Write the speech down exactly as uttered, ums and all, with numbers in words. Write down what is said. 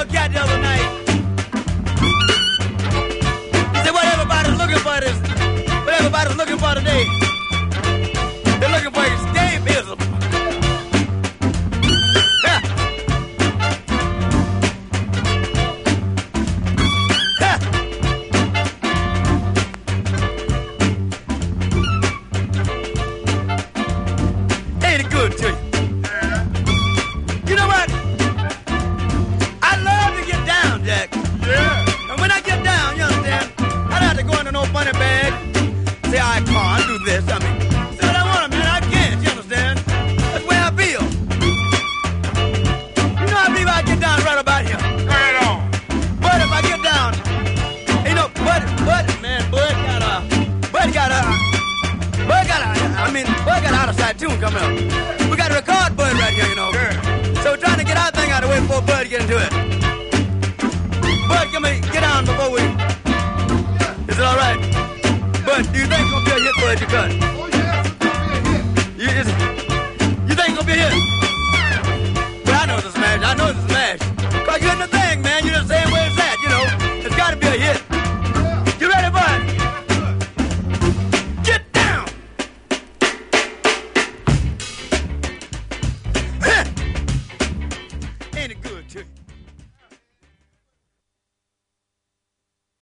a cat the other night. He said, what everybody's looking for is, what everybody's looking for today. They're looking for escapism. Yeah. Yeah. Ain't it good to you? You know what? I love to get down, Jack. Yeah. And when I get down, you understand, I don't have to go into no funny bag. Say, I can't do this. I mean, say what I want, man. I can't, you understand? That's the way I feel. You know, I believe I get down right about here. Right on. But if I get down, you know, Bud, Bud, man, Bud got a, Bud got a, Bud got a, I mean, Bud got an out-of-sight tune coming up. We got to record Bud right here, you know. Yeah. So we're trying to get our thing out of the way before Bud get into it. Bud, come here, get down before we, is it all right? Bud, do you think it's going to be a hit, Bud, you cut?